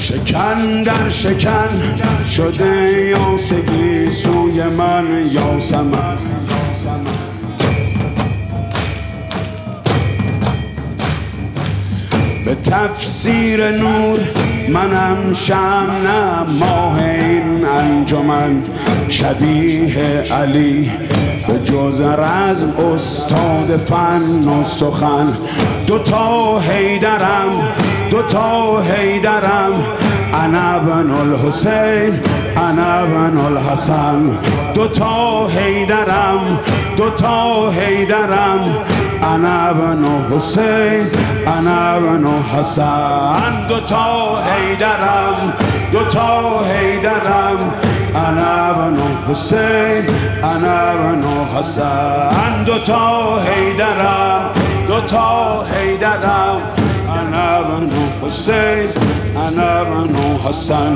شکن در شکن شده یاسگی سوی من یاسمن. به تفسیر نور منم شمع ماه این انجمن، شبیه علی به جز رزم استاد فن و سخن. دوتا حیدرم دوتا حیدرم، انا بن الحسین انا بن الحسن. دوتا حیدرم دوتا حیدرم، انا بن حسین انا بن حسن. دوتا حیدرم دوتا حیدرم، انا بن حسین انا بن حسن. دوتا حیدرم دوتا حیدرم، انا بن حسین انا بن حسن.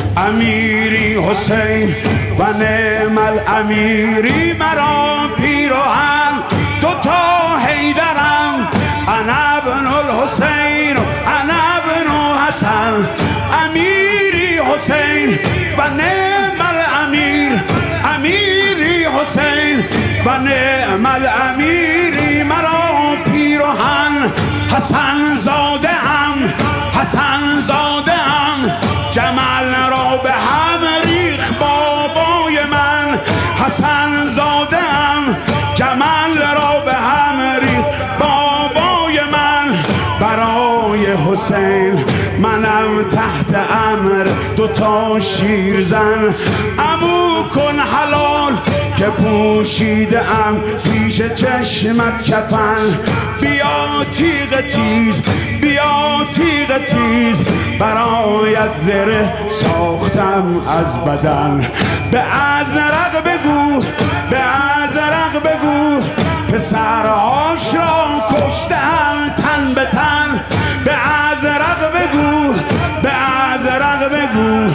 امیری حسین و نعم الامیری، مرا پیراهن دوتا حیدرم، انا بن الحسین انا بن حسن. امیری حسین و نعم الامیر، امیری حسین و نعم الامیری، مرا پیراهن حسن زاده ام حسن زاده ام. جمل را به هم ریخ بابای من، حسن زاده ام. جمل را به هم ریخ بابای من. برای حسین منم تحت امر، دوتا شیرزن. عمو کن حلال که پوشیده ام پیش چشمت کفن. بیا تیغ تیز بیا تیغ تیز، برایت زره ساختم از بدن. به ازرق بگو به ازرق بگو، پسرهاش را کشتم تن به تن. به ازرق بگو به ازرق بگو،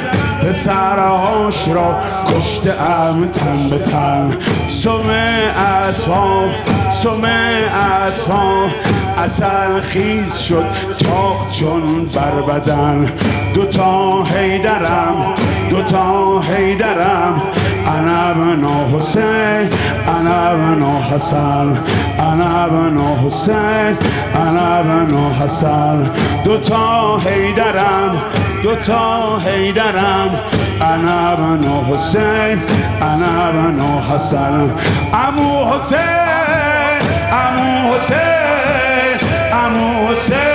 پسرهاش را کشتم تن به تن. سمه اسفا سمه اسفا، عسل خیز شد تاخت چون بر بدن. دوتا حیدرم دوتا حیدرم، انا بن حسین انا بن حسن. انا بن حسین انا بن حسن. دوتا حیدرم دوتا حیدرم، انا بن حسین انا بن حسن. عمو حسین عمو حسین عمو حسین.